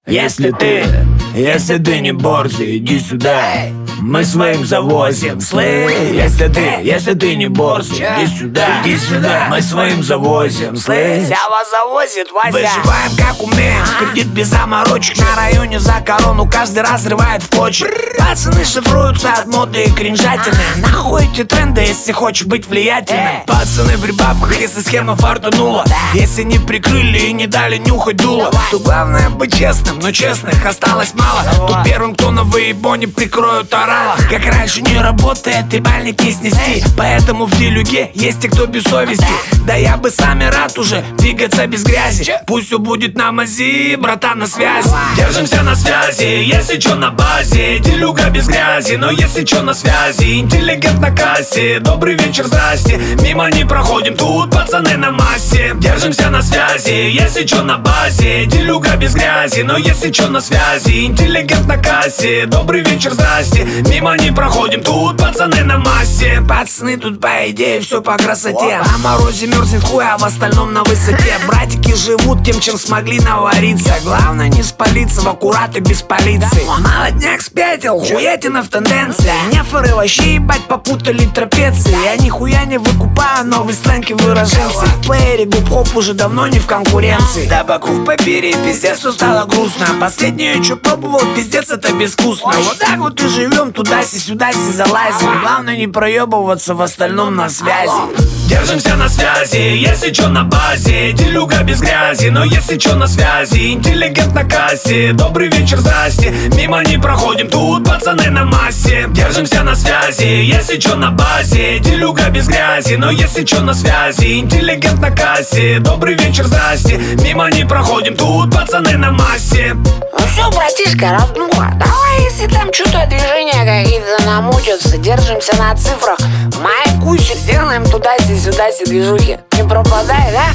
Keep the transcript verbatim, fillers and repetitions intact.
Если ты, если ты не борзый, иди сюда, мы своим завозим, слышь. Если ты, если ты не борзый, иди сюда, иди сюда, мы своим завозим, слышь. Сява завозит, Вася. Выживаем как умеем, кредит без заморочек. На районе за корону каждый раз рывает в клочья. Пацаны шифруются от моды и кринжатины. Нахуй эти тренды, если хочешь быть влиятельным. Пацаны при бабках, если схема фартанула. Если не прикрыли и не дали нюхать дуло, то главное быть честным, но честных осталось мало. Тут первым, кто на выебоне прикроют орала. Как раньше не работает, и бальник не снести. Поэтому в делюге есть и кто без совести. Да я бы сами рад уже двигаться без грязи. Пусть все будет на мази, братан, на связи. Держимся на связи, если чё на базе. Делюга без грязи, но если чё на связи. Интеллигент на кассе, добрый вечер, здрасте. Мимо не проходим, тут пацаны на массе. Держимся на связи, если чё на базе. Делюга без грязи, но если чё на связи. Интеллигент на кассе, добрый вечер, здрасте. Мимо не проходим, тут пацаны на массе. Пацаны тут по идее все по красоте. На морозе мерзнет хуй, а в остальном на высоте. Братики живут тем, чем смогли навариться. Главное не спалиться в аккурат и без полиции. Молодняк спятил, хуятина в тенденции. Нефоры вообще ебать попутали трапеции. Я нихуя не выкупаю новый сленг и выраженцы. В плеере губ-хоп уже давно не в конкуренции. Да баку в папире, пиздец, все стало грустно. Последнее, что пробовал, пиздец, это безвкусно. Вот так вот и живем, туда-си-сюда-си залазим. Главное не проебываться, в остальном на связи. Держимся на связи, если чё на базе. Делюга без грязи, но если чё на связи. Интеллигент на кассе, добрый вечер, здрасте. Мимо не проходим, тут пацаны на массе. Держимся на связи, если чё на базе. Делюга без грязи, но если чё на связи. Интеллигент на кассе, добрый вечер, здрасте. Мимо не проходим, тут пацаны на массе. Ну все, братишка, раздуха. Давай, если там что-то движения какие-то намутятся, держимся на цифрах. Майкусик, сделаем туда-си, сюда-си движухи. Не пропадай, да?